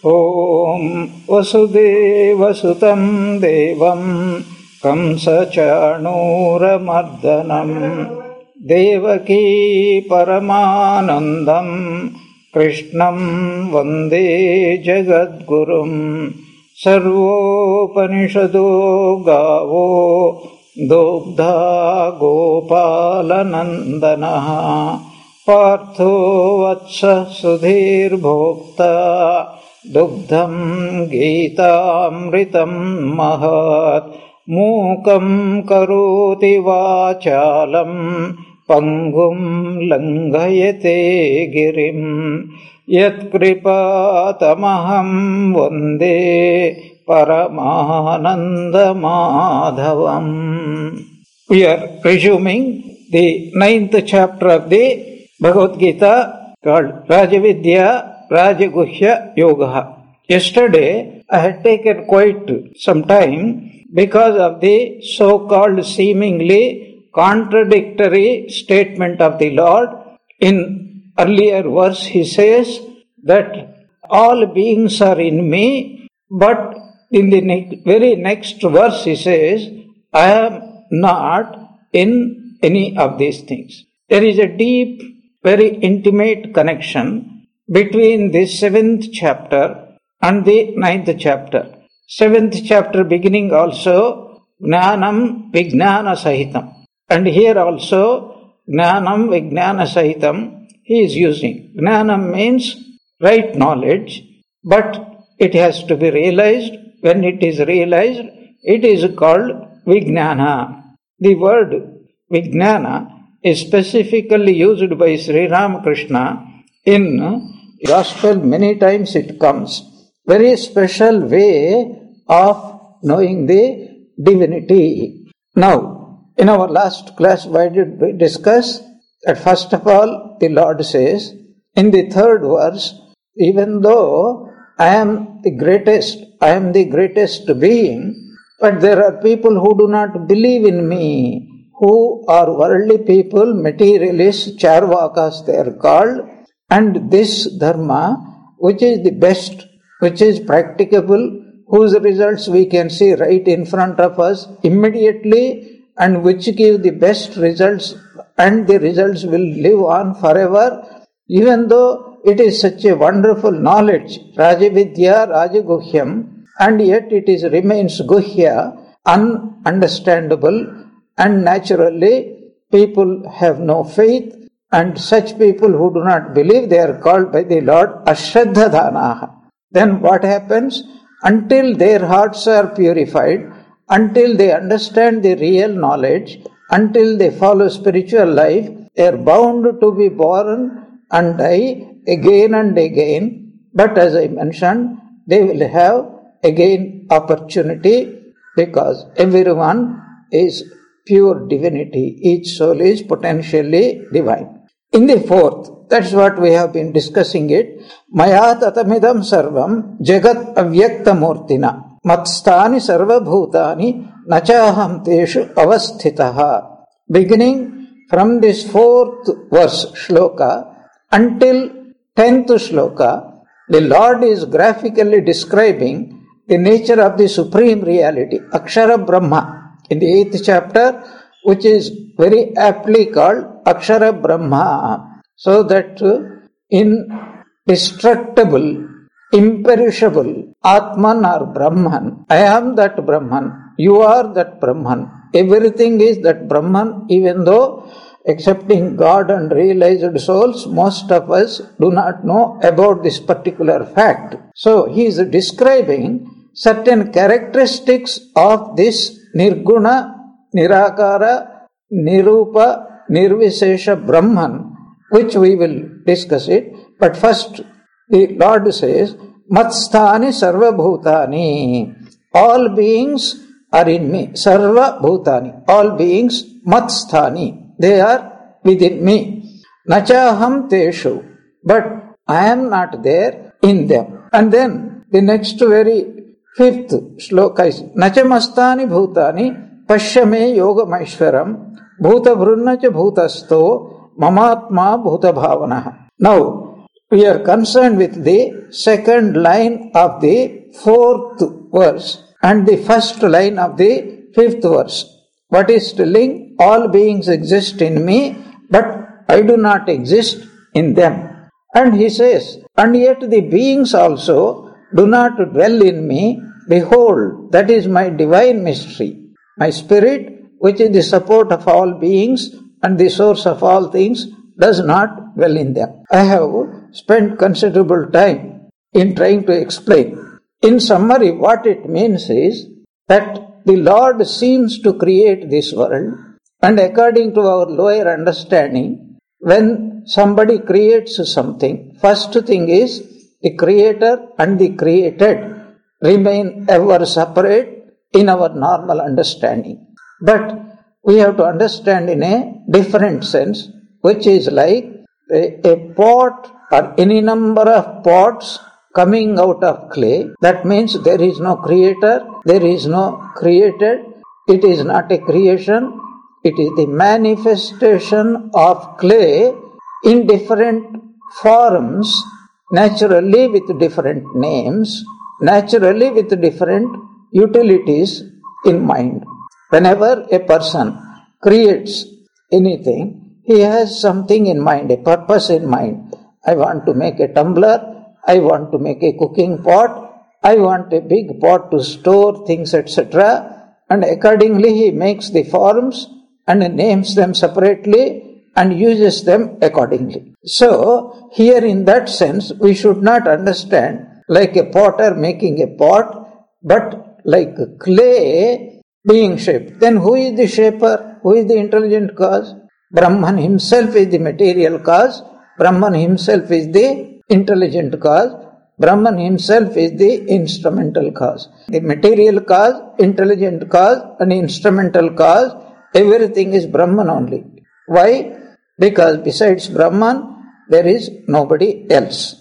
ॐ वसुदेवसुतं देवं कंसचाणूरमर्दनं देवकी परमानन्दं कृष्णं वन्दे जगद्गुरुं। सर्वोपनिषदो गावो दुग्धा गोपालनन्दनः पार्थो वत्स सुधीर्भोक्ता दुग्धं गीतामृतं महत्। मूकं करोति वाचालं पङ्गुं लङ्घयते गिरिं यत्कृपातमहं वन्दे परमानन्दमाधवम्. We are resuming the 9th chapter of the Bhagavad Gita called Rajavidya Rajaguhya Yoga. Yesterday I had taken quite some time because of the so-called seemingly contradictory statement of the Lord. In earlier verse he says that all beings are in me, but in the very next verse he says, I am not in any of these things. There is a deep, very intimate connection between the 7th chapter and the 9th chapter. 7th chapter beginning also Jnanam Vijnana Sahitam, and here also Jnanam Vijnana Sahitam he is using. Jnanam means right knowledge, but it has to be realized. When it is realized, it is called Vijnana. The word Vijnana is specifically used by Sri Ramakrishna in Gospel. Many times it comes. Very special way of knowing the divinity. Now, in our last class, why did we discuss that first of all, the Lord says in the 3rd verse, even though I am the greatest being, but there are people who do not believe in me, who are worldly people, materialists, charvakas they are called, and this dharma, which is the best, which is practicable, whose results we can see right in front of us immediately, and which give the best results, and the results will live on forever, even though it is such a wonderful knowledge, Rajavidya Rajaguhyam, and yet it remains Guhya, ununderstandable, and naturally people have no faith, and such people who do not believe, they are called by the Lord Ashraddhadanaha. Then what happens? Until their hearts are purified, until they understand the real knowledge, until they follow spiritual life, they are bound to be born and die again and again. But as I mentioned, they will have again opportunity, because everyone is pure divinity. Each soul is potentially divine. In the 4th, that's what we have been discussing it. Maya tatamidam sarvam jagat avyakta murtina matstani sarva bhutani nachaham teshu avasthitaha. Beginning from this 4th verse shloka until 10th shloka, the Lord is graphically describing the nature of the supreme reality, Akshara Brahma, in the 8th chapter, which is very aptly called Akshara Brahma. So that indestructible, imperishable Atman or Brahman, I am that Brahman, you are that Brahman, everything is that Brahman, even though excepting God and realized souls, most of us do not know about this particular fact. So he is describing certain characteristics of this Nirguna, Nirakara, Nirupa, Nirvisesha Brahman, which we will discuss it. But first the Lord says, Matsthani Sarva Bhutani, all beings are in me. Sarva Bhutani, all beings, Matsthani, they are within me. Nachaham Teshu, but I am not there in them. And then the next very 5th shloka is Nachamastani Bhutani Pashyame Yoga Maishwaram Bhuta Brunnacha Bhutasto Mamatma Bhuta Bhavana. Now, we are concerned with the second line of the 4th verse and the first line of the 5th verse. What is telling? All beings exist in me, but I do not exist in them. And he says, and yet the beings also do not dwell in me. Behold, that is my divine mystery. My spirit, which is the support of all beings and the source of all things, does not dwell in them. I have spent considerable time in trying to explain. In summary, what it means is that the Lord seems to create this world, and according to our lower understanding, when somebody creates something, first thing is the creator and the created remain ever separate in our normal understanding. But we have to understand in a different sense, which is like a pot or any number of pots coming out of clay. That means there is no creator, there is no created, it is not a creation, it is the manifestation of clay in different forms, naturally with different names, naturally with different utilities in mind. Whenever a person creates anything, he has something in mind, a purpose in mind. I want to make a tumbler, I want to make a cooking pot, I want a big pot to store things, etc. And accordingly he makes the forms and names them separately and uses them accordingly. So, here in that sense, we should not understand like a potter making a pot, but like clay being shaped. Then who is the shaper? Who is the intelligent cause? Brahman himself is the material cause. Brahman himself is the intelligent cause. Brahman himself is the instrumental cause. The material cause, intelligent cause and instrumental cause, everything is Brahman only. Why? Because besides Brahman, there is nobody else.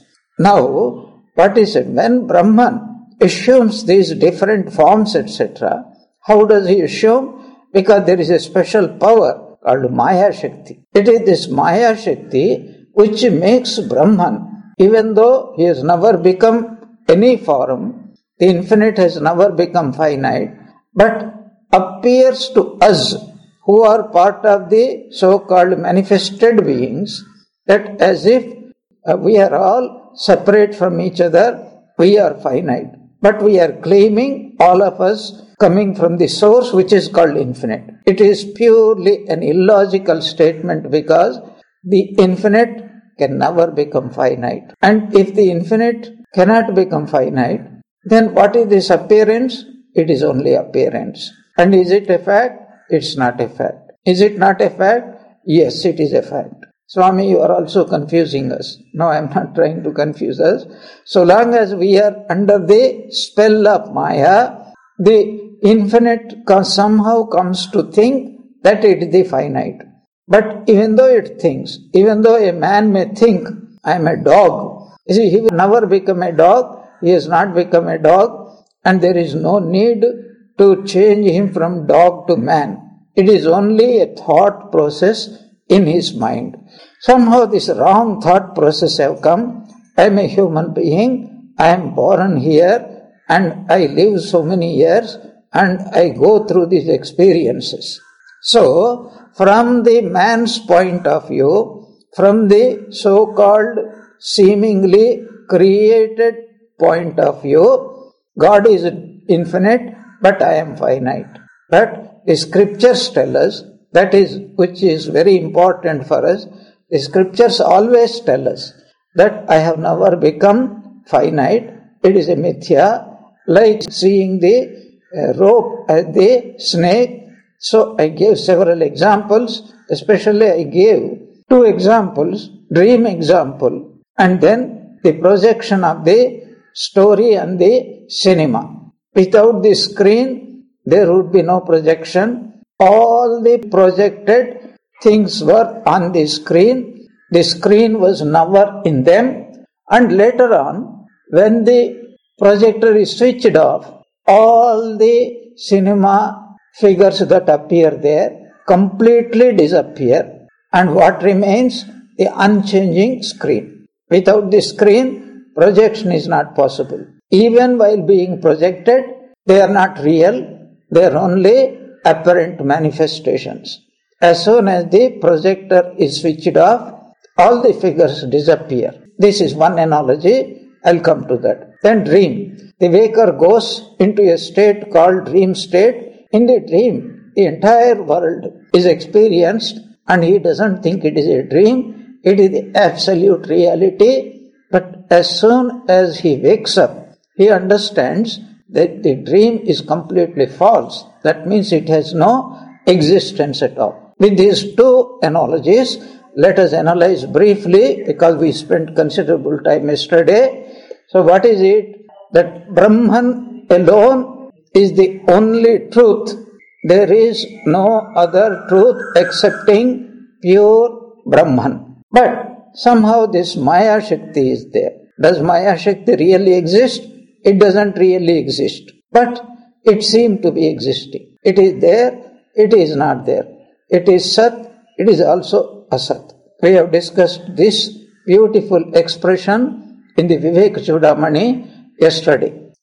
Now, what is it? When Brahman assumes these different forms, etc., how does he assume? Because there is a special power called Maya Shakti. It is this Maya Shakti which makes Brahman, even though he has never become any form, the infinite has never become finite, but appears to us who are part of the so-called manifested beings, that as if we are all separate from each other, we are finite. But we are claiming, all of us, coming from the source which is called infinite. It is purely an illogical statement because the infinite can never become finite. And if the infinite cannot become finite, then what is this appearance? It is only appearance. And is it a fact? It's not a fact. Is it not a fact? Yes, it is a fact. Swami, you are also confusing us. No, I am not trying to confuse us. So long as we are under the spell of Maya, the infinite somehow comes to think that it is the finite. But even though it thinks, even though a man may think, I am a dog, you see, he will never become a dog, he has not become a dog, and there is no need to change him from dog to man. It is only a thought process in his mind. Somehow this wrong thought process have come. I am a human being, I am born here, and I live so many years, and I go through these experiences. So, from the man's point of view, from the so-called seemingly created point of view, God is infinite, but I am finite. But the scriptures tell us, that is, which is very important for us, the scriptures always tell us that I have never become finite. It is a mithya, like seeing the rope as the snake. So I gave several examples, especially I gave 2 examples, dream example, and then the projection of the story and the cinema. Without the screen, there would be no projection. All the projected things were on the screen. The screen was never in them. And later on, when the projector is switched off, all the cinema figures that appear there completely disappear. And what remains? The unchanging screen. Without the screen, projection is not possible. Even while being projected, they are not real, they are only apparent manifestations. As soon as the projector is switched off, all the figures disappear. This is one analogy, I'll come to that. Then dream. The waker goes into a state called dream state. In the dream, the entire world is experienced and he doesn't think it is a dream, it is the absolute reality. But as soon as he wakes up, he understands that the dream is completely false. That means it has no existence at all. With these two analogies, let us analyze briefly, because we spent considerable time yesterday. So what is it? That Brahman alone is the only truth. There is no other truth excepting pure Brahman. But somehow this Maya Shakti is there. Does Maya Shakti really exist? It doesn't really exist. But it seems to be existing. It is there, it is not there. It is Sat, it is also Asat. We have discussed this beautiful expression in the Vivek Chudamani yesterday.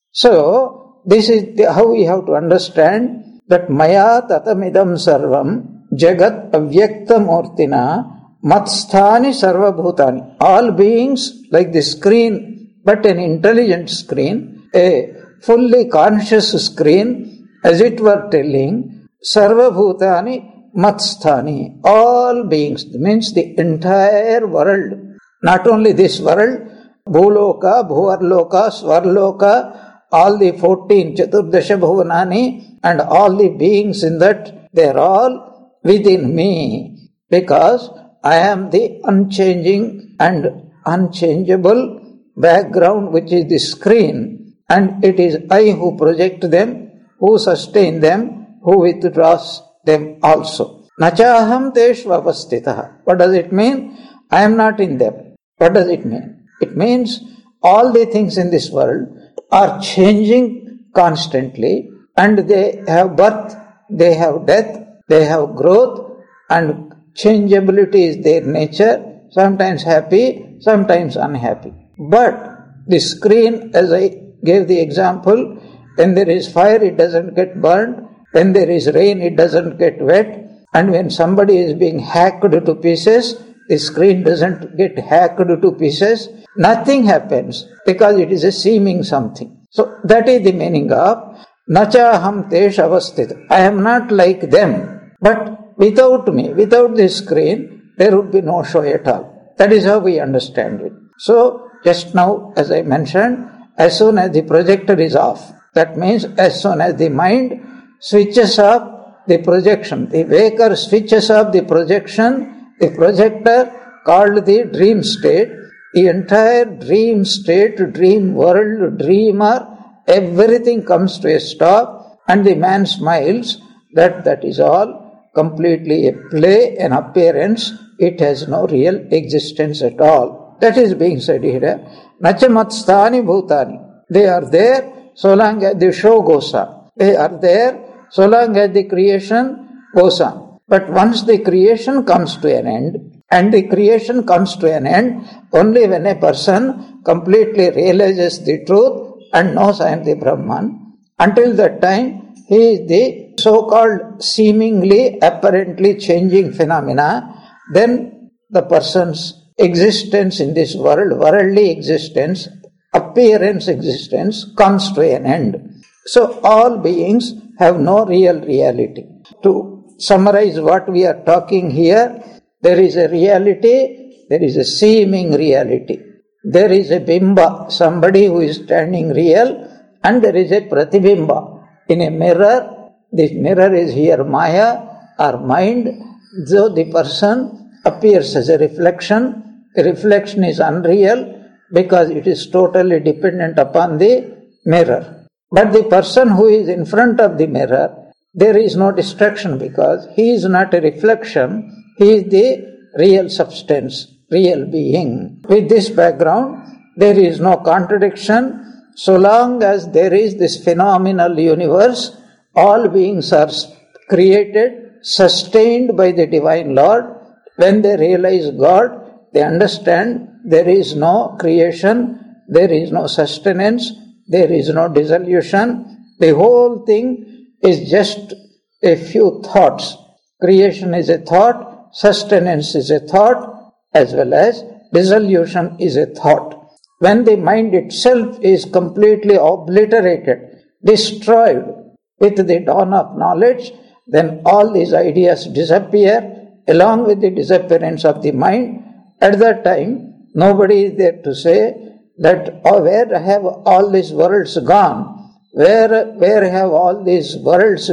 So, this is how we have to understand that Maya tatamidam sarvam jagat avyakta murtina matsthani sarvabhutani. All beings like the screen, but an intelligent screen, a fully conscious screen, as it were telling, sarvabhutani matsthani. All beings, means the entire world, not only this world, Bhuloka, Bhuvarloka, Svarloka, all the 14 Chaturdasha Bhuvanani and all the beings in that, they are all within me, because I am the unchanging and unchangeable background, which is the screen, and it is I who project them, who sustain them, who withdraws them also. Nachaham teshva avastitah. What does it mean? I am not in them. What does it mean? It means all the things in this world are changing constantly, and they have birth, they have death, they have growth, and changeability is their nature, sometimes happy, sometimes unhappy. But the screen, as I gave the example, when there is fire, it doesn't get burned. When there is rain, it doesn't get wet. And when somebody is being hacked to pieces, the screen doesn't get hacked to pieces. Nothing happens, because it is a seeming something. So that is the meaning of Nachaham tesh avasthit. I am not like them. But without me, without this screen, there would be no show at all. That is how we understand it. So just now, as I mentioned, as soon as the projector is off, that means as soon as the mind switches off the projection, the waker switches off the projection, the projector called the dream state, the entire dream state, dream world, dreamer, everything comes to a stop, and the man smiles that is all completely a play, an appearance, it has no real existence at all. That is being said here. Nachamatstani bhutani. They are there so long as the show goes on. They are there so long as the creation goes on. But once the creation comes to an end, and the creation comes to an end only when a person completely realizes the truth and knows I am the Brahman. Until that time, he is the so-called seemingly, apparently changing phenomena. Then the person's existence in this world, worldly existence, appearance existence, comes to an end. So all beings have no real reality. To summarize what we are talking here, there is a reality, there is a seeming reality. There is a bimba, somebody who is standing real, and there is a pratibimba. In a mirror, this mirror is here Maya or mind, though the person appears as a reflection. The reflection is unreal because it is totally dependent upon the mirror. But the person who is in front of the mirror, there is no distraction because he is not a reflection, he is the real substance, real being. With this background, there is no contradiction. So long as there is this phenomenal universe, all beings are created, sustained by the Divine Lord. When they realize God, They understand there is no creation, there is no sustenance, there is no dissolution. The whole thing is just a few thoughts. Creation is a thought, sustenance is a thought, as well as dissolution is a thought. When the mind itself is completely obliterated, destroyed with the dawn of knowledge, then all these ideas disappear along with the disappearance of the mind. At that time, nobody is there to say that, oh, where have all these worlds gone? Where have all these worlds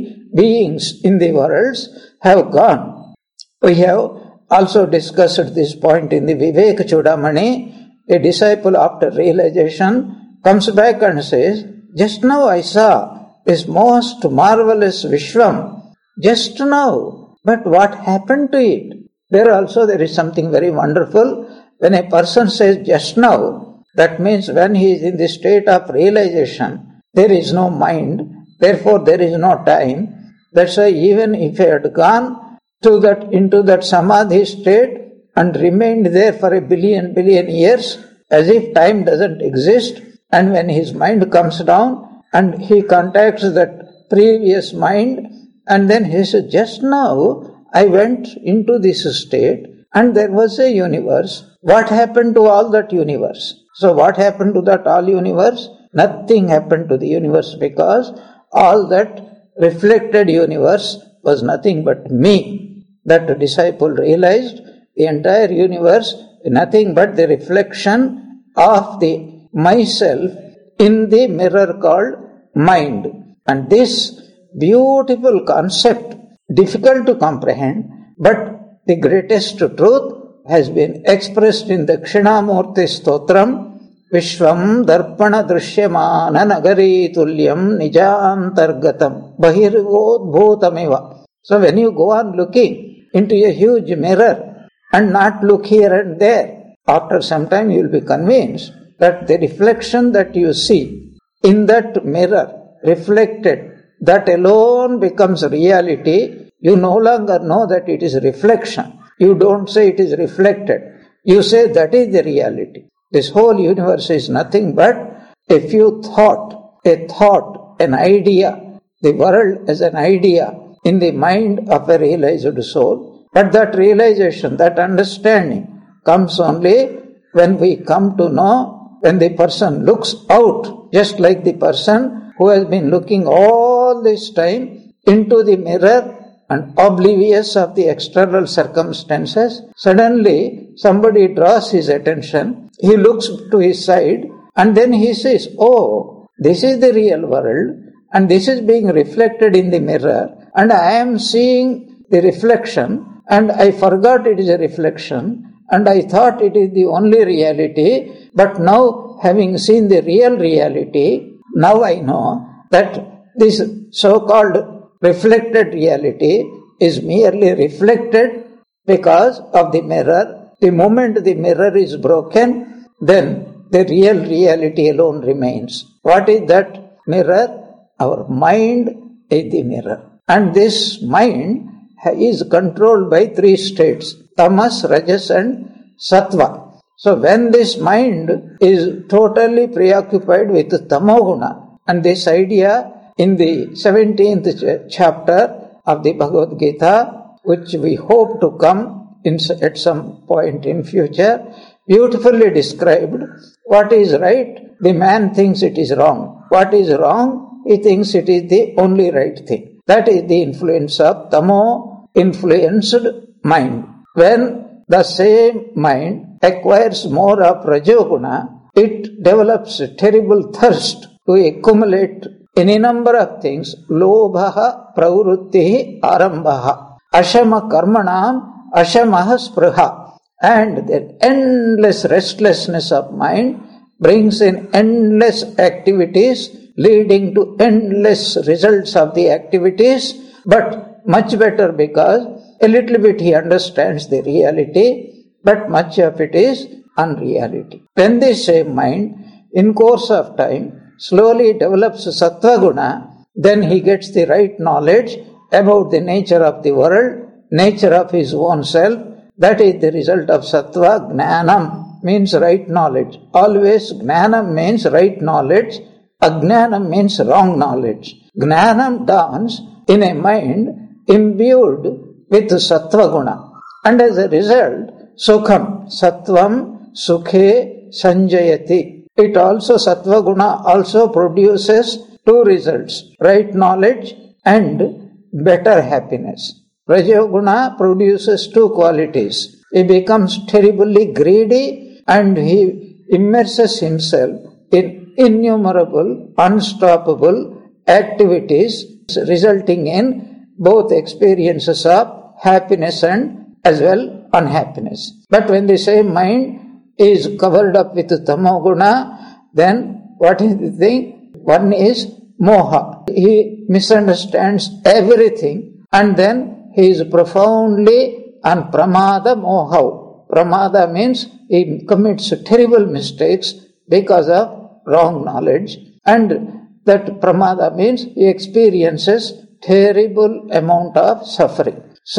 beings in the worlds have gone? We have also discussed this point in the Vivek Chudamani. A disciple, after realization, comes back and says, just now I saw this most marvelous Vishwam, just now, but what happened to it? There is something very wonderful. When a person says just now, that means when he is in the state of realization, there is no mind, therefore there is no time. That's why even if he had gone into that samadhi state and remained there for a billion years, as if time doesn't exist, and when his mind comes down and he contacts that previous mind, and then he says, just now I went into this state and there was a universe. What happened to all that universe? So what happened to that all universe? Nothing happened to the universe, because all that reflected universe was nothing but me. That disciple realized the entire universe is nothing but the reflection of the myself in the mirror called mind. And this beautiful concept, difficult to comprehend, but the greatest truth, has been expressed in the Dakshinamurti Stotram, Vishwam Darpana Drishyamana Nagari Tulyam Nijantargatam Bahirvodbhutameva. So when you go on looking into a huge mirror and not look here and there, after some time you will be convinced that the reflection that you see in that mirror reflected, that alone becomes reality. You no longer know that it is reflection. You don't say it is reflected. You say that is the reality. This whole universe is nothing but a few thought, an idea, the world as an idea in the mind of a realized soul. But that realization, that understanding comes only when we come to know, when the person looks out, just like the person who has been looking all this time into the mirror and oblivious of the external circumstances. Suddenly somebody draws his attention, he looks to his side, and then he says, oh, this is the real world, and this is being reflected in the mirror, and I am seeing the reflection, and I forgot it is a reflection, and I thought it is the only reality, but now having seen the real reality, now I know that this so-called reflected reality is merely reflected because of the mirror. The moment the mirror is broken, then the real reality alone remains. What is that mirror? Our mind is the mirror. And this mind is controlled by three states: tamas, rajas and sattva. So when this mind is totally preoccupied with tamoguna, and this idea in the 17th chapter of the Bhagavad Gita, which we hope to come at some point in future, beautifully described what is right, the man thinks it is wrong. What is wrong, he thinks it is the only right thing. That is the influence of tamo-influenced mind. When the same mind acquires more of rajoguna, it develops a terrible thirst to accumulate any number of things. Lobhaha pravrittihi arambaha ashama karmanam ashamaha spruha. And the endless restlessness of mind brings in endless activities, leading to endless results of the activities, but much better because a little bit he understands the reality, but much of it is unreality. When this same mind, in course of time, slowly develops sattva guna, then he gets the right knowledge about the nature of the world, nature of his own self, That is the result of sattva. Gnanam means right knowledge. Always gnanam means right knowledge. Ajnanam means wrong knowledge. Gnanam dawns in a mind imbued with sattva guna. And as a result, sukham, sattvam, sukhe, sanjayati. It also, sattva guna also produces two results, right knowledge and better happiness. Rajoguna produces two qualities. He becomes terribly greedy and he immerses himself in innumerable, unstoppable activities resulting in both experiences of happiness and as well unhappiness. But when the same mind is covered up with tamoguna, then what is the thing? One is moha. He misunderstands everything and then he is profoundly on pramada moha. Pramada means he commits terrible mistakes because of wrong knowledge, and that pramada means he experiences terrible amount of suffering.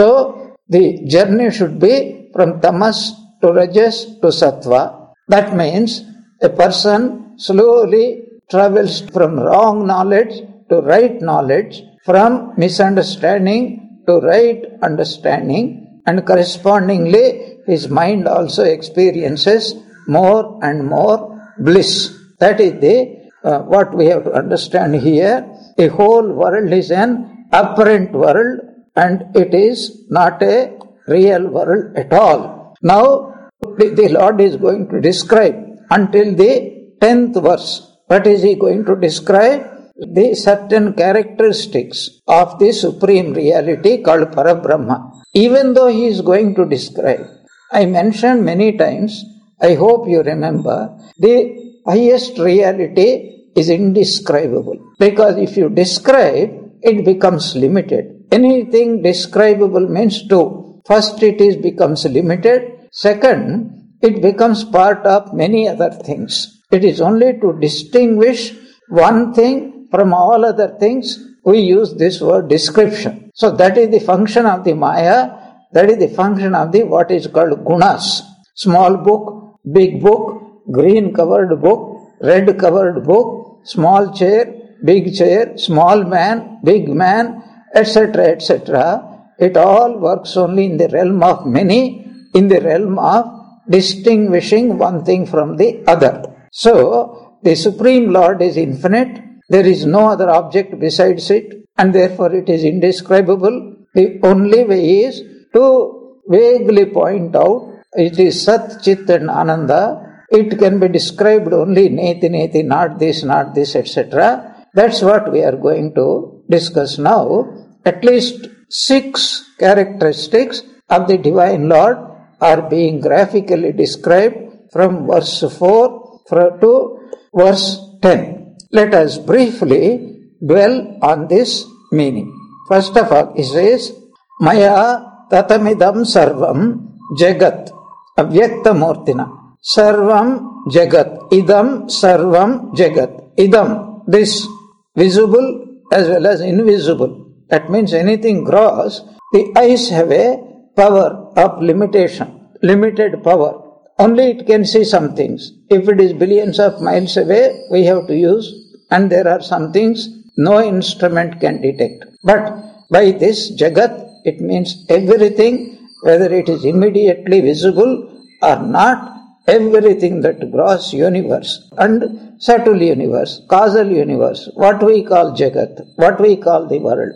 So the journey should be from tamas to rajas to sattva. That means a person slowly travels from wrong knowledge to right knowledge, from misunderstanding to right understanding, and correspondingly his mind also experiences more and more bliss. That is the what we have to understand here. The whole world is an apparent world and it is not a real world at all. Now the Lord is going to describe until the 10th verse. What is he going to describe? The certain characteristics of the supreme reality called Parabrahma. Even though he is going to describe, I mentioned many times, I hope you remember, the highest reality is indescribable. Because if you describe, it becomes limited. Anything describable means two. First, it becomes limited. Second, it becomes part of many other things. It is only to distinguish one thing from all other things we use this word description. So that is the function of the Maya. That is the function of the what is called gunas. Small book, big book, green covered book, red covered book, small chair, big chair, small man, big man, etc., etc. It all works only in the realm of many, in the realm of distinguishing one thing from the other. So, the Supreme Lord is infinite, there is no other object besides it, and therefore it is indescribable. The only way is to vaguely point out, it is Sat, Chit and Ananda. It can be described only neti, not this, etc. That's what we are going to discuss now. At least 6 characteristics of the Divine Lord are being graphically described from verse 4 to verse 10. Let us briefly dwell on this meaning. First of all, he says, Maya tatamidam sarvam jagat avyakta murtina. Sarvam jagat. Idam sarvam jagat. Idam, this visible as well as invisible. That means anything gross. The eyes have a power of limitation, limited power. Only it can see some things. If it is billions of miles away, we have to use, and there are some things no instrument can detect. But by this Jagat, it means everything, whether it is immediately visible or not, everything that gross universe and subtle universe, causal universe, what we call Jagat, what we call the world,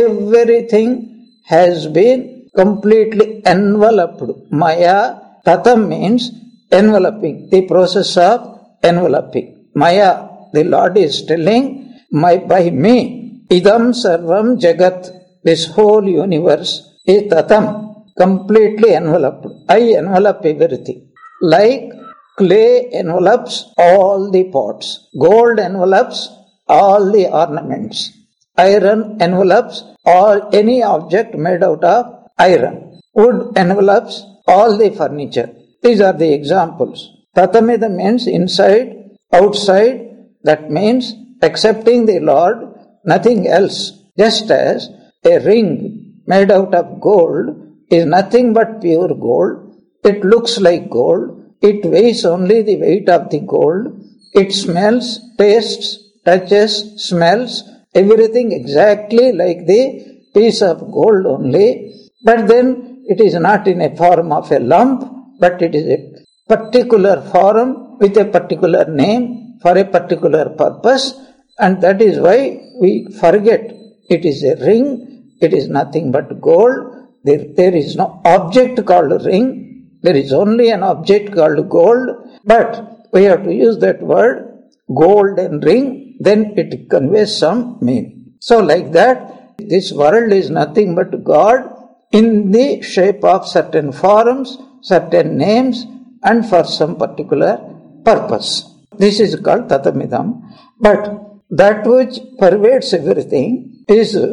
everything has been completely enveloped. Maya, tatam means enveloping, the process of enveloping. Maya, the Lord is telling, by me, idam sarvam jagat, this whole universe is tatam, completely enveloped. I envelop everything. Like clay envelopes all the pots, gold envelopes all the ornaments, iron envelopes any object made out of iron, wood envelopes all the furniture. These are the examples. Tatamida means inside, outside. That means accepting the Lord, nothing else. Just as a ring made out of gold is nothing but pure gold. It looks like gold. It weighs only the weight of the gold. It smells, tastes, touches, smells, everything exactly like the piece of gold only. But then it is not in a form of a lump, but it is a particular form with a particular name for a particular purpose. And that is why we forget it is a ring. It is nothing but gold. There is no object called ring. There is only an object called gold. But we have to use that word, golden ring, then it conveys some meaning. So like that, this world is nothing but God in the shape of certain forms, certain names, and for some particular purpose. This is called tatamidam. But that which pervades everything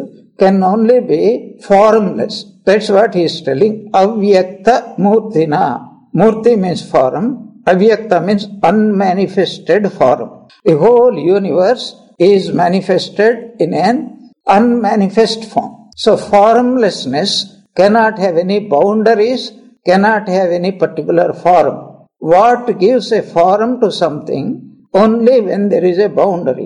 can only be formless. That's what he is telling. Avyakta murtina. Murti means form. Avyakta means unmanifested form. The whole universe is manifested in an unmanifest form. So formlessness cannot have any boundaries, cannot have any particular form. What gives a form to something? Only when there is a boundary.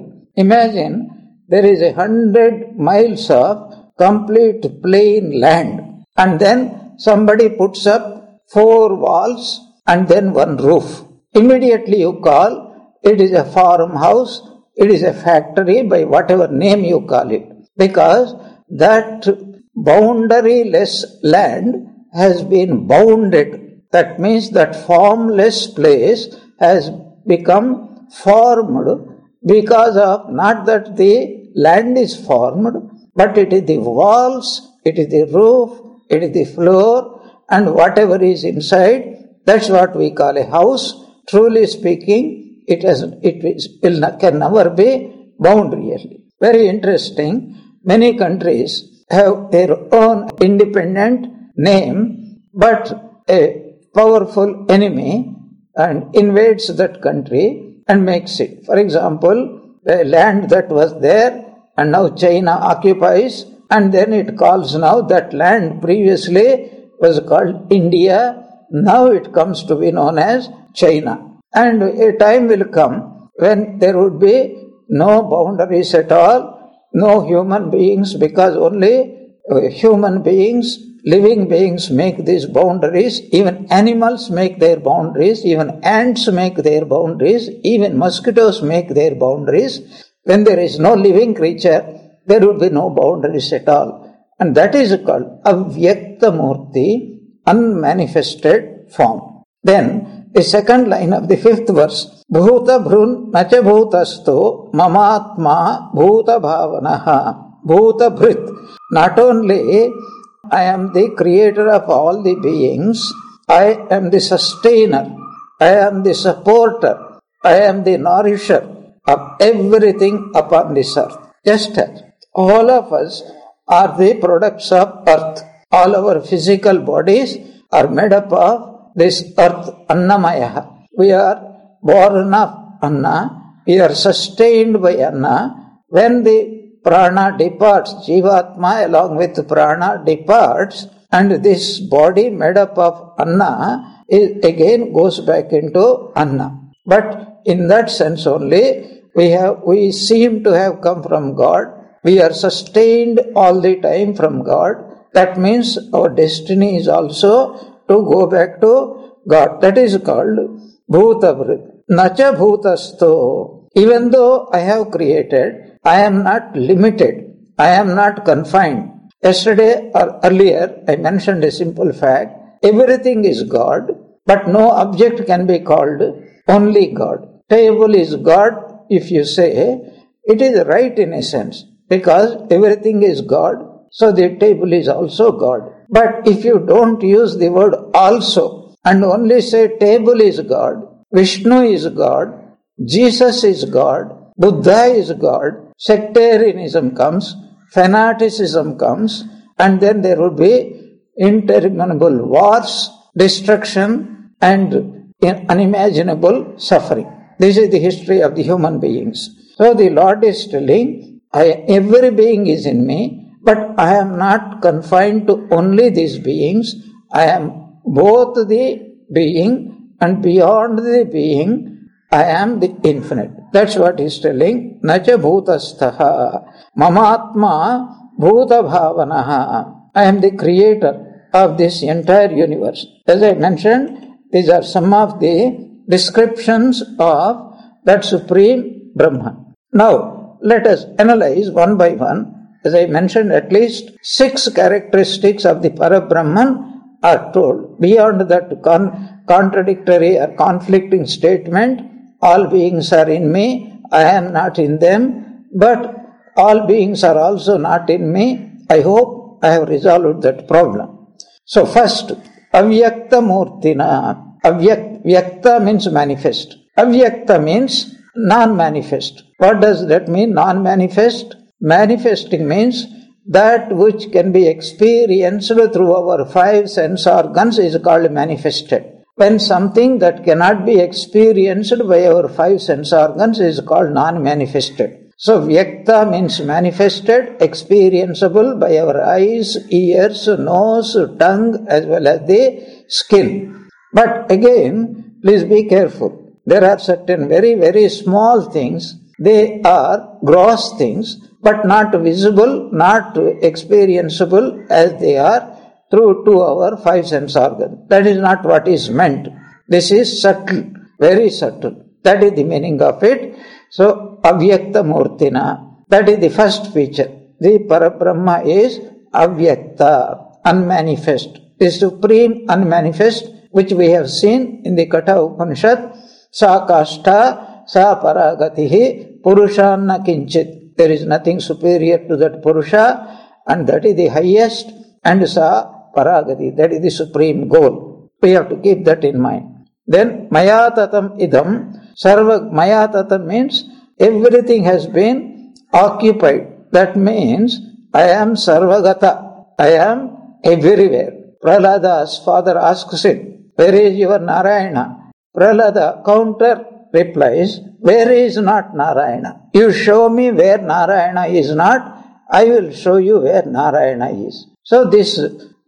Imagine there is 100 miles of complete plain land, and then somebody puts up 4 walls and then 1 roof. Immediately you call it is a farmhouse, it is a factory, by whatever name you call it, because that boundaryless land has been bounded. That means that formless place has become formed because of, not that the land is formed, but it is the walls, it is the roof, it is the floor, and whatever is inside. That's what we call a house. Truly speaking, it can never be bound really. Very interesting. Many countries have their own independent name, but a powerful enemy and invades that country and makes it. For example, the land that was there and now China occupies, and then it calls now that land previously was called India. Now it comes to be known as China. And a time will come when there would be no boundaries at all, no human beings, because only human beings, living beings make these boundaries. Even animals make their boundaries, even ants make their boundaries, even mosquitoes make their boundaries. When there is no living creature, there would be no boundaries at all. And that is called Avyakta Murti, unmanifested form. Then the second line of the 5th verse, Bhuta Bhrun Nacha Bhutasto Mamatma Bhuta Bhavanaha. Bhuta Bhrit. Not only I am the creator of all the beings, I am the sustainer, I am the supporter, I am the nourisher of everything upon this earth. Just as all of us are the products of earth. All our physical bodies are made up of this earth, Annamaya. We are born of Anna, we are sustained by Anna. When the prana departs, Jivatma along with prana departs, and this body made up of Anna again goes back into Anna. But in that sense only, we seem to have come from God. We are sustained all the time from God. That means our destiny is also to go back to God. That is called Bhutabhrit. Nacha Bhutasto. Even though I have created, I am not limited. I am not confined. Yesterday or earlier, I mentioned a simple fact. Everything is God, but no object can be called only God. Table is God. If you say, it is right in a sense, because everything is God, so the table is also God. But if you don't use the word also, and only say table is God, Vishnu is God, Jesus is God, Buddha is God, sectarianism comes, fanaticism comes, and then there would be interminable wars, destruction, and unimaginable suffering. This is the history of the human beings. So the Lord is telling, every being is in me, But I am not confined to only these beings. I am both the being and beyond the being, I am the infinite. That's what he's telling. Nacha bhutastaha mamatma bhuta bhavanaha. I am the creator of this entire universe. As I mentioned, these are some of the descriptions of that Supreme Brahman. Now, let us analyze one by one. As I mentioned, at least 6 characteristics of the Parabrahman are told. Beyond that contradictory or conflicting statement, all beings are in me, I am not in them, but all beings are also not in me. I hope I have resolved that problem. So first, avyakta murtina. Vyakta means manifest. Avyakta means non-manifest. What does that mean, non-manifest? Manifesting means that which can be experienced through our 5 sense organs is called manifested. When something that cannot be experienced by our 5 sense organs is called non-manifested. So Vyakta means manifested, experienceable by our eyes, ears, nose, tongue as well as the skin. But again, please be careful. There are certain very, very small things. They are gross things, but not visible, not experienceable as they are through to our 5 sense organs. That is not what is meant. This is subtle, very subtle. That is the meaning of it. So, avyakta murtina. That is the first feature. The Parabrahma is avyakta, unmanifest. The supreme unmanifest, which we have seen in the Katha Upanishad, sa kashta, sa paragatihi, purushanna kinchit. There is nothing superior to that Purusha, and that is the highest, and sa paragati, that is the supreme goal. We have to keep that in mind. Then, maya tatam idam, sarva, maya tatam means everything has been occupied. That means, I am sarvagata, I am everywhere. Prahlada's father asks him, where is your Narayana? Prahlada counter replies, where is not Narayana? You show me where Narayana is not, I will show you where Narayana is. So this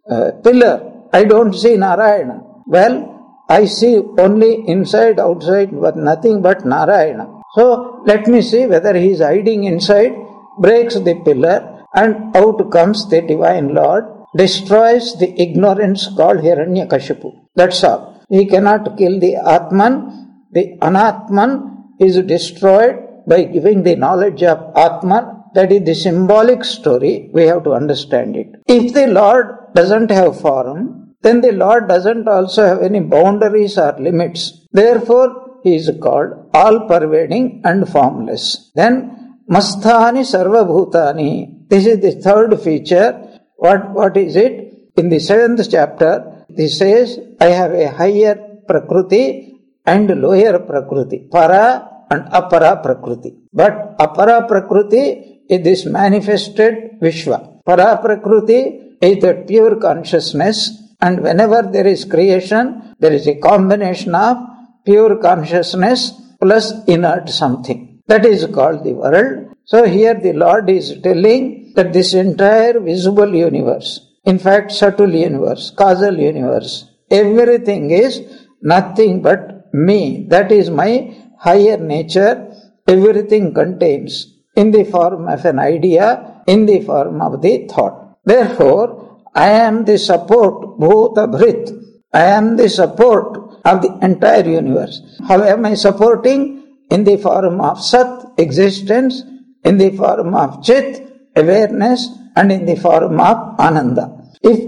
pillar, I don't see Narayana. Well, I see only inside, outside, but nothing but Narayana. So let me see whether he is hiding inside, breaks the pillar, and out comes the Divine Lord, destroys the ignorance called Hiranyakashipu. That's all. He cannot kill the Atman. The Anatman is destroyed by giving the knowledge of Atman. That is the symbolic story. We have to understand it. If the Lord doesn't have form, then the Lord doesn't also have any boundaries or limits. Therefore, He is called all-pervading and formless. Then, Masthani Sarvabhutani. This is the third feature. What is it? In the 7th chapter, he says, I have a higher Prakriti and lower Prakriti. Para and Apara Prakriti. But Apara Prakriti is this manifested Vishwa. Para Prakriti is the pure consciousness, and whenever there is creation, there is a combination of pure consciousness plus inert something. That is called the world. So here the Lord is telling that this entire visible universe, in fact subtle universe, causal universe, everything is nothing but me. That is my higher nature. Everything contains in the form of an idea, in the form of the thought. Therefore, I am the support, bhuta bhrit. I am the support of the entire universe. How am I supporting? In the form of Sat, existence, in the form of Chit, awareness, and in the form of Ananda.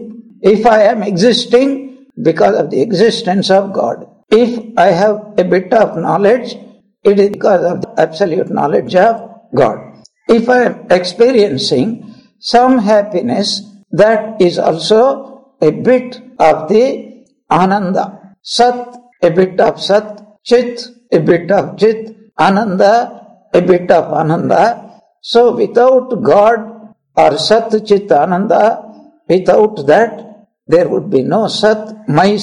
If I am existing because of the existence of God, if I have a bit of knowledge, it is because of the absolute knowledge of God. If I am experiencing some happiness, that is also a bit of the Ananda. Sat, a bit of Sat, Chit, a bit of Chit, Ananda, a bit of Ananda. So without God or Sat, Chit, Ananda, without that, there would be no Sat,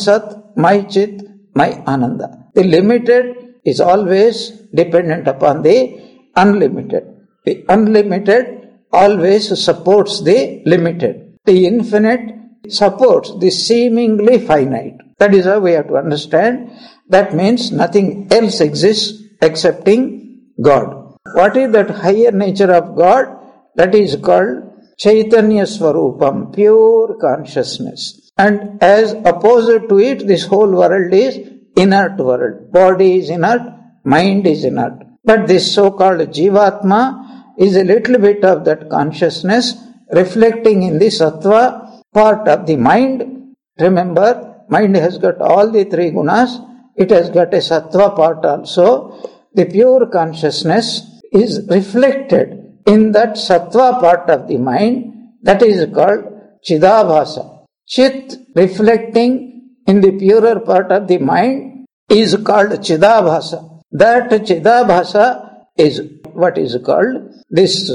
my Chit, my Ananda. The limited is always dependent upon the unlimited. The unlimited always supports the limited. The infinite supports the seemingly finite. That is how we have to understand. That means nothing else exists excepting God. What is that higher nature of God? That is called Chaitanya Swarupam, pure consciousness. And as opposite to it, this whole world is inert world. Body is inert, mind is inert. But this so-called Jivatma is a little bit of that consciousness reflecting in the Sattva part of the mind. Remember, mind has got all the three gunas. It has got a Sattva part also. The pure consciousness is reflected in that Sattva part of the mind. That is called Chidabhasa. Chit reflecting in the purer part of the mind is called Chidabhasa. That Chidabhasa is what is called this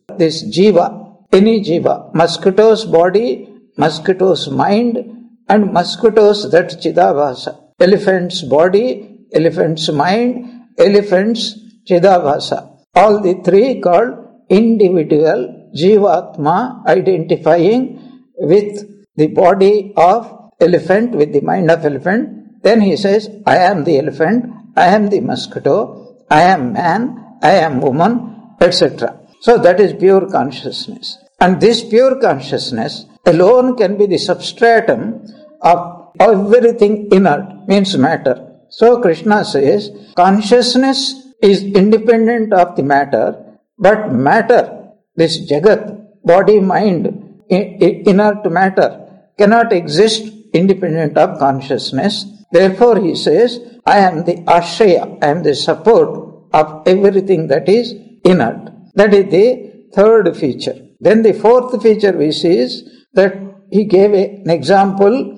Jiva, any Jiva, mosquito's body, mosquito's mind, and mosquito's that Chidabhasa. Elephant's body, elephant's mind, elephant's Chidabhasa. All the three called individual Jivatma, identifying with the body of elephant, with the mind of elephant. Then he says, I am the elephant, I am the mosquito, I am man, I am woman, etc. So that is pure consciousness. And this pure consciousness alone can be the substratum of everything inert, means matter. So Krishna says, consciousness is independent of the matter, but matter, this Jagat, body, mind, inert matter, cannot exist independent of consciousness. Therefore he says, I am the Ashraya, I am the support of everything that is inert. That is the third feature. Then the fourth feature we see is that he gave an example,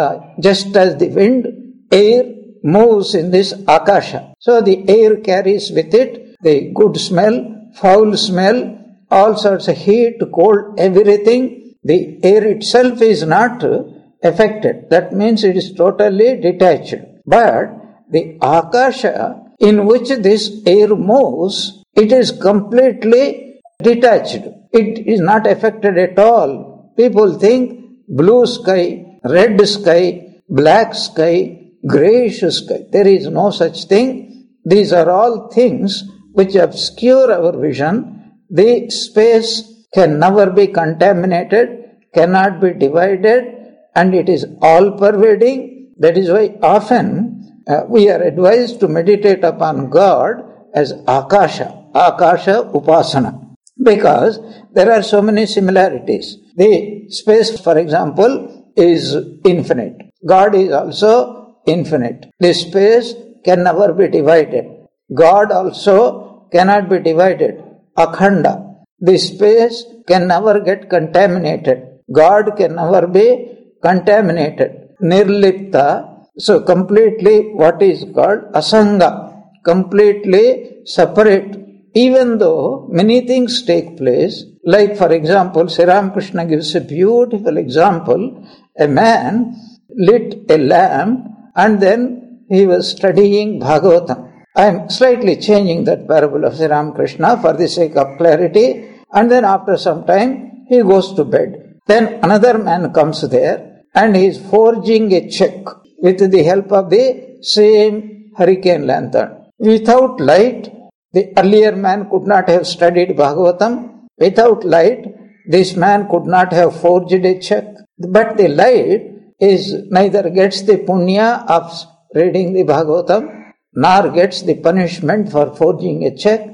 just as the wind, air moves in this Akasha. So the air carries with it the good smell, foul smell, all sorts of heat, cold, everything. The air itself is not affected. That means it is totally detached. But the Akasha in which this air moves, it is completely detached. It is not affected at all. People think blue sky, red sky, black sky, greyish sky. There is no such thing. These are all things which obscure our vision. The space can never be contaminated, cannot be divided, and it is all-pervading. That is why often we are advised to meditate upon God as Akasha, Akasha Upasana, because there are so many similarities. The space, for example, is infinite. God is also infinite. The space can never be divided. God also cannot be divided. Akhanda. The space can never get contaminated. God can never be contaminated. Nirlipta. So completely what is called asanga. Completely separate. Even though many things take place, like for example, Sri Ramakrishna gives a beautiful example. A man lit a lamp and then he was studying Bhagavatam. I am slightly changing that parable of Sri Ramakrishna for the sake of clarity. And then after some time, he goes to bed. Then another man comes there and he is forging a check with the help of the same hurricane lantern. Without light, the earlier man could not have studied Bhagavatam. Without light, this man could not have forged a check. But the light is neither gets the punya of reading the Bhagavatam, nor gets the punishment for forging a check.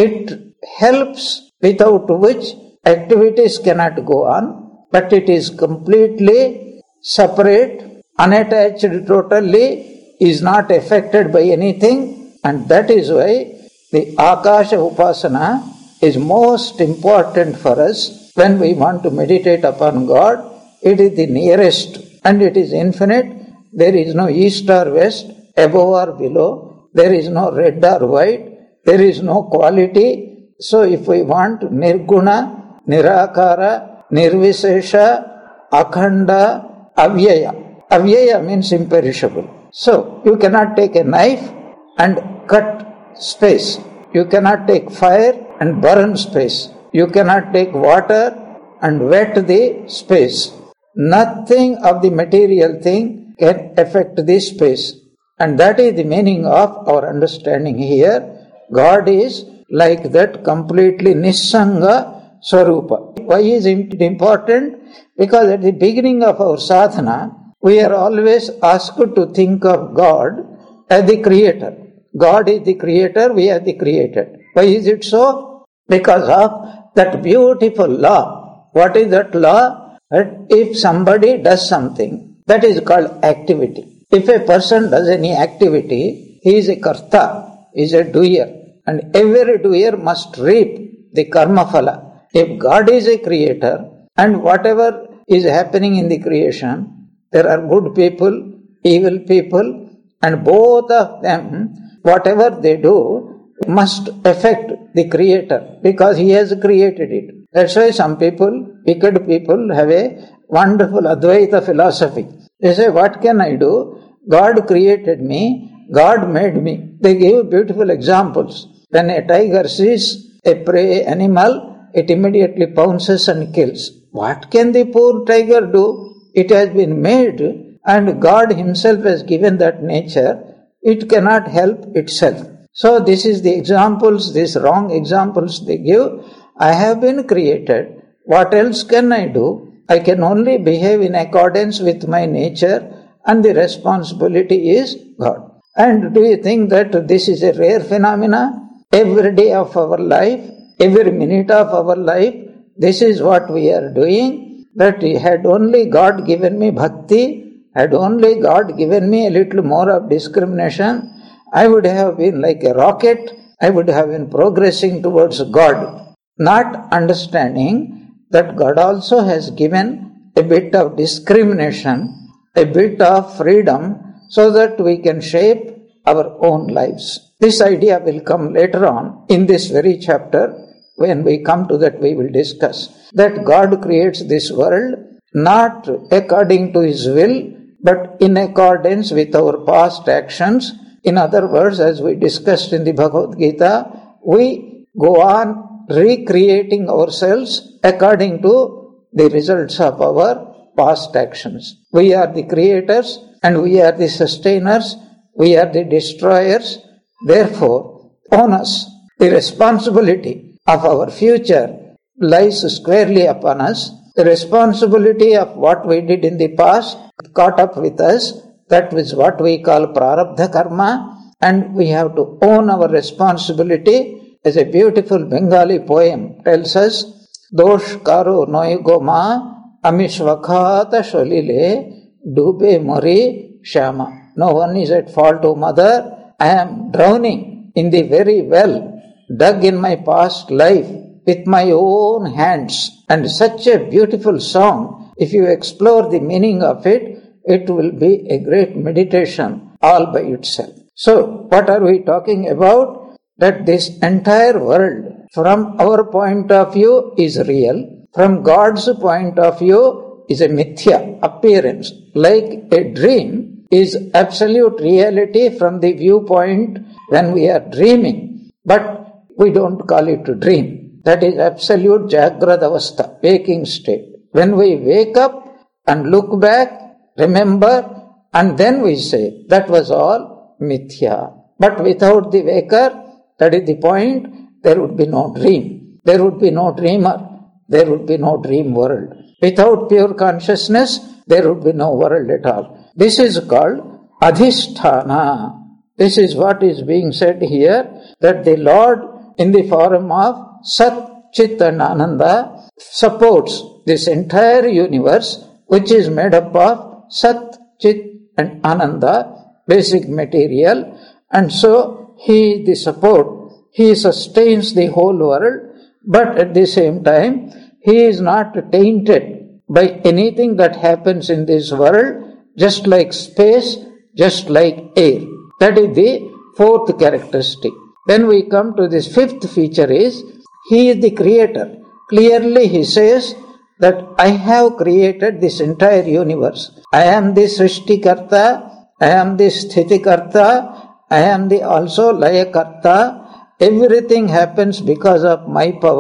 It helps, without which activities cannot go on, but it is completely separate, unattached totally, is not affected by anything, and that is why the Akasha Upasana is most important for us when we want to meditate upon God. It is the nearest and it is infinite. There is no east or west, above or below. There is no red or white. There is no quality. So if we want Nirguna, Nirakara, Nirvisesha, Akhanda, Avyaya. Avyaya means imperishable. So you cannot take a knife and cut space. You cannot take fire and burn space. You cannot take water and wet the space. Nothing of the material thing can affect the space. And that is the meaning of our understanding here. God is like that, completely Nissanga Swarupa. Why is it important? Because at the beginning of our sadhana, we are always asked to think of God as the creator. God is the creator, we are the created. Why is it so? Because of that beautiful law. What is that law? That if somebody does something, that is called activity. If a person does any activity, he is a karta, he is a doer. And every doer must reap the karma phala. If God is a creator, and whatever is happening in the creation, there are good people, evil people, and both of them, whatever they do, must affect the creator, because he has created it. That's why some people, wicked people, have a wonderful Advaita philosophy. They say, what can I do? God created me, God made me. They give beautiful examples. When a tiger sees a prey animal, it immediately pounces and kills. What can the poor tiger do? It has been made, and God himself has given that nature. It cannot help itself. So this is the examples, these wrong examples they give. I have been created. What else can I do? I can only behave in accordance with my nature, and the responsibility is God. And do you think that this is a rare phenomena? Every day of our life, every minute of our life, this is what we are doing. That had only God given me bhakti, had only God given me a little more of discrimination, I would have been like a rocket, I would have been progressing towards God. Not understanding that God also has given a bit of discrimination, a bit of freedom, so that we can shape our own lives. This idea will come later on in this very chapter. When we come to that, we will discuss that God creates this world not according to His will, but in accordance with our past actions. In other words, as we discussed in the Bhagavad Gita, we go on recreating ourselves according to the results of our past actions. We are the creators and we are the sustainers, we are the destroyers. Therefore, on us, the responsibility of our future lies squarely upon us. The responsibility of what we did in the past caught up with us. That is what we call prarabdha karma, and we have to own our responsibility. As a beautiful Bengali poem tells us, Dosh karo noi goma amishvakhata sholile dube mori shama. No one is at fault, O mother. I am drowning in the very well dug in my past life with my own hands. And such a beautiful song, if you explore the meaning of it, it will be a great meditation all by itself. So, what are we talking about? That this entire world, from our point of view, is real. From God's point of view, is a mithya, appearance. Like a dream is absolute reality from the viewpoint when we are dreaming. But we don't call it a dream. That is absolute Jagrad Avastha, waking state. When we wake up and look back, remember, and then we say, that was all mithya. But without the waker, that is the point, there would be no dream. There would be no dreamer. There would be no dream world. Without pure consciousness, there would be no world at all. This is called adhisthana. This is what is being said here, that the Lord in the form of Sat, Chit and Ananda supports this entire universe, which is made up of Sat, Chit and Ananda, basic material, and so He is the support. He sustains the whole world, but at the same time, He is not tainted by anything that happens in this world, just like space, just like air. That is the fourth characteristic. Then we come to this fifth feature is, He is the creator. Clearly He says that I have created this entire universe. I am the Srishtikarta, I am the Sthitikarta, I am the also Layakarta. Everything happens because of my power,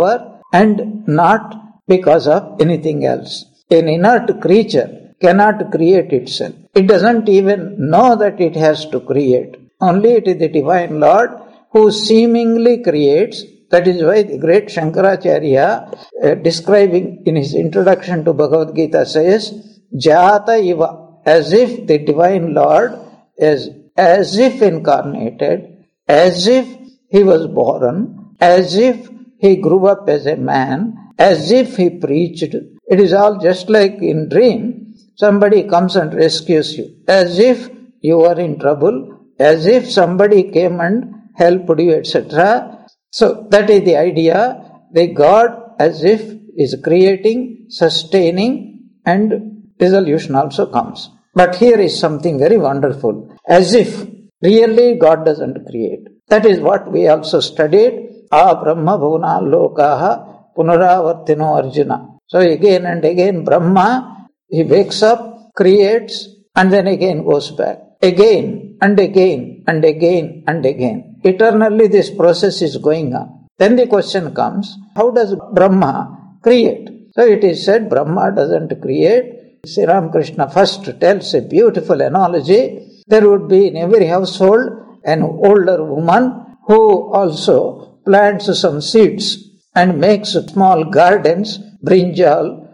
and not because of anything else. An inert creature cannot create itself. It doesn't even know that it has to create. Only it is the Divine Lord who seemingly creates. That is why the great Shankaracharya, describing in his introduction to Bhagavad Gita, says, Jata iva, as if the Divine Lord is as if incarnated, as if he was born, as if he grew up as a man, as if he preached. It is all just like in dream. Somebody comes and rescues you, as if you are in trouble, as if somebody came and helped you, etc. So that is the idea. The God as if is creating, sustaining, and resolution also comes. But here is something very wonderful. As if really God doesn't create. That is what we also studied. Brahma bhuvana lokaha punaravartino Arjuna. So again and again Brahma, he wakes up, creates, and then again goes back. Again and again and again and again. Eternally this process is going on. Then the question comes, how does Brahma create? So it is said Brahma doesn't create. Sri Ramakrishna first tells a beautiful analogy. There would be in every household an older woman who also plants some seeds and makes small gardens, brinjal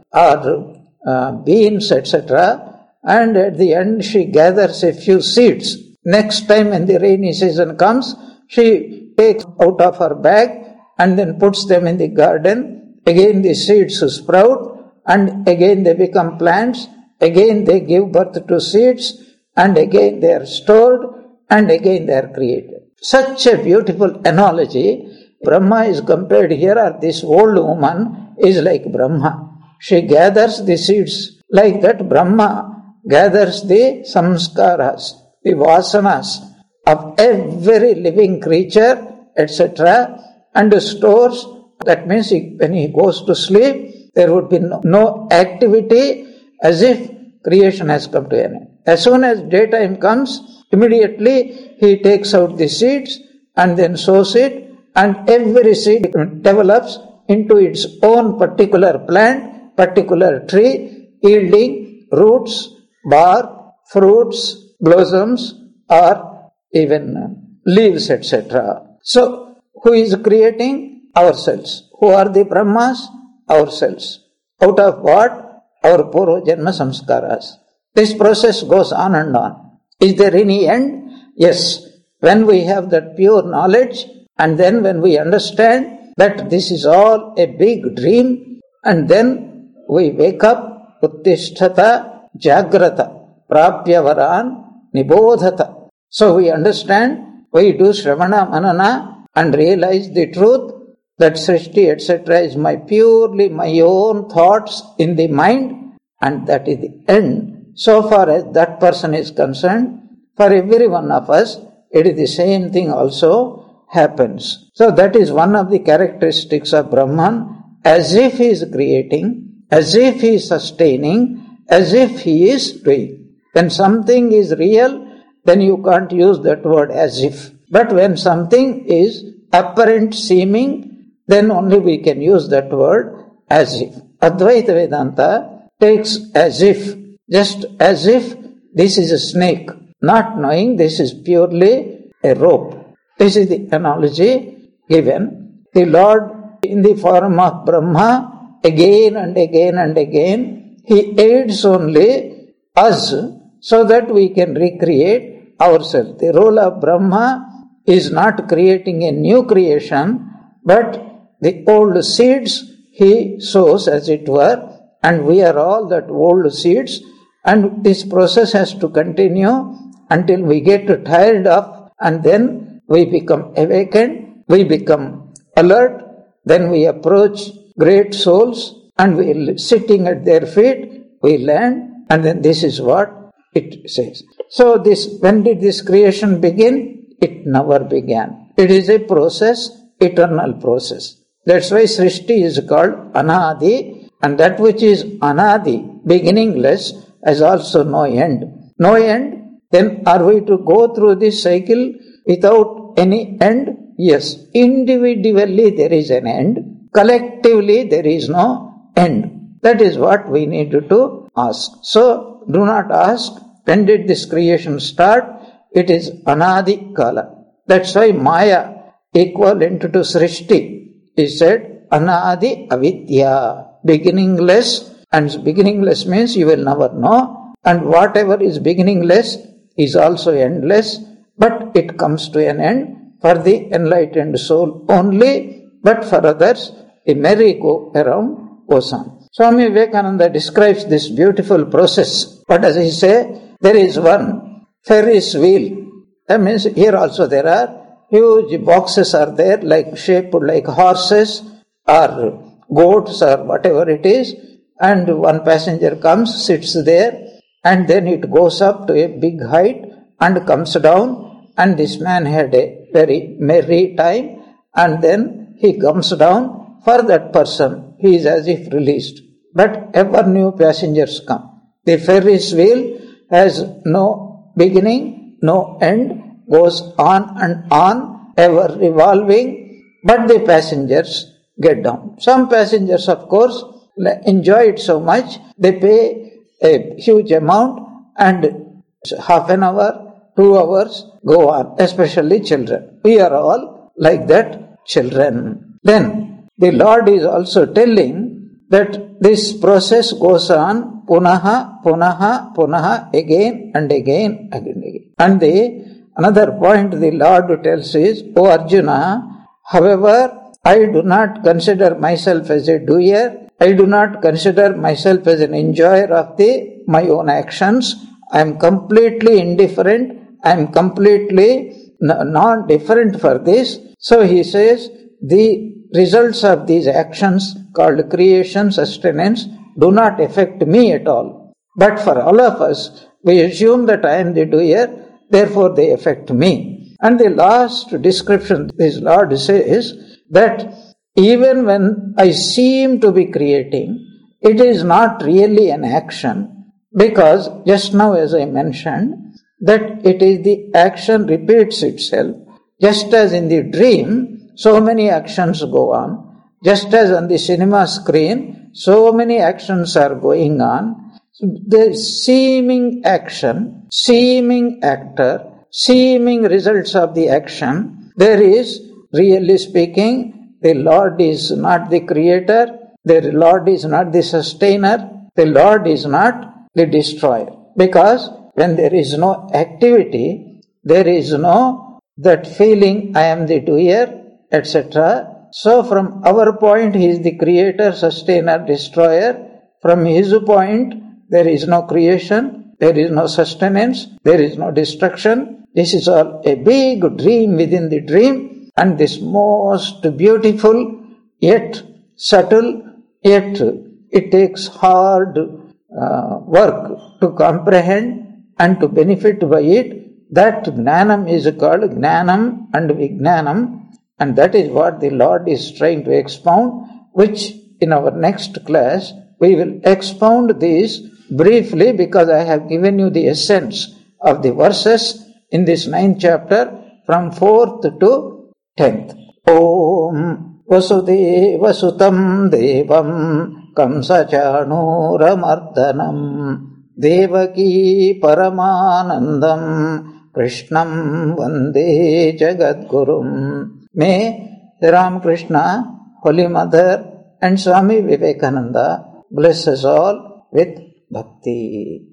or beans, etc. And at the end she gathers a few seeds. Next time when the rainy season comes, she takes out of her bag and then puts them in the garden. Again the seeds sprout and again they become plants. Again they give birth to seeds and again they are stored and again they are created. Such a beautiful analogy. Brahma is compared here, or this old woman is like Brahma. She gathers the seeds. Like that Brahma gathers the samskaras, the vasanas of every living creature, etc. and stores. That means when he goes to sleep, there would be no activity, as if creation has come to an end. As soon as daytime comes, immediately he takes out the seeds and then sows it, and every seed develops into its own particular plant, particular tree, yielding roots, bark, fruits, blossoms, or even leaves, etc. So, who is creating? Ourselves. Who are the Brahmas? Ourselves. Out of what? Our Purva Janma Samskaras. This process goes on and on. Is there any end? Yes. When we have that pure knowledge, and then when we understand that this is all a big dream, and then we wake up, Uttishtata Jagrata Prapyavaran Nibodhata. So we understand, we do Shravana Manana and realize the truth that Srishti, etc. is purely my own thoughts in the mind, and that is the end. So far as that person is concerned, for every one of us, it is the same thing also happens. So that is one of the characteristics of Brahman, as if he is creating, as if he is sustaining, as if he is doing. When something is real, then you can't use that word as if. But when something is apparent, seeming, then only we can use that word as if. Advaita Vedanta takes as if, just as if this is a snake, not knowing this is purely a rope. This is the analogy given. The Lord in the form of Brahma, again and again and again, he aids only us so that we can recreate ourselves. The role of Brahma is not creating a new creation, but the old seeds he sows, as it were, and we are all that old seeds, and this process has to continue until we get tired of, and then we become awakened, we become alert, then we approach great souls, and we sitting at their feet, we learn, and then this is what it says. So when did this creation begin? It never began. It is a process, eternal process. That's why Srishti is called Anadi, and that which is Anadi, beginningless, has also no end. No end, then are we to go through this cycle without any end? Yes. Individually there is an end. collectively there is no end. That is what we need to ask. So, do not ask, when did this creation start? It is Anadi Kala. That's why Maya, equivalent to Srishti, is said Anadi Avidya. Beginningless, and beginningless means you will never know, and whatever is beginningless is also endless, but it comes to an end for the enlightened soul only, but for others a merry-go-around goes on. Swami Vivekananda describes this beautiful process. What does he say? There is one Ferris wheel. That means here also there are huge boxes are there, like shaped like horses or goats or whatever it is, and one passenger comes, sits there, and then it goes up to a big height and comes down, and this man had a very merry time, and then he comes down. For that person, he is as if released. But ever new passengers come. The Ferris wheel has no beginning, no end, goes on and on, ever revolving, but the passengers get down. Some passengers, of course, enjoy it so much, they pay a huge amount and half an hour, 2 hours, go on, especially children. We are all like that, children. Then, the Lord is also telling that this process goes on punaha, punaha, punaha, again and again and again. And another point the Lord tells is, O Arjuna, however, I do not consider myself as a doer. I do not consider myself as an enjoyer of my own actions. I am completely indifferent. I am completely not different for this. So he says, the results of these actions called creation, sustenance, do not affect me at all. But for all of us, we assume that I am the doer, therefore they affect me. And the last description, this Lord says, that even when I seem to be creating, it is not really an action, because just now as I mentioned, that it is the action repeats itself. Just as in the dream, so many actions go on. Just as on the cinema screen, so many actions are going on. The seeming action, seeming actor, seeming results of the action, there is, really speaking, the Lord is not the creator, the Lord is not the sustainer, the Lord is not the destroyer. Because when there is no activity, there is no that feeling, I am the doer, etc. So from our point, He is the creator, sustainer, destroyer. From His point, there is no creation, there is no sustenance, there is no destruction. This is all a big dream within the dream. And this most beautiful, yet subtle, yet it takes hard work to comprehend and to benefit by it. That Gnanam is called Gnanam and Vijnanam, and that is what the Lord is trying to expound, which in our next class we will expound this briefly, because I have given you the essence of the verses in this 9th chapter from 4th to 10th. Om Vasudeva Sutam Devam Kamsachanuramardanam Devaki Paramanandam Krishnam Vande Jagadgurum. May the Ramakrishna, Holy Mother and Swami Vivekananda bless us all with bhakti.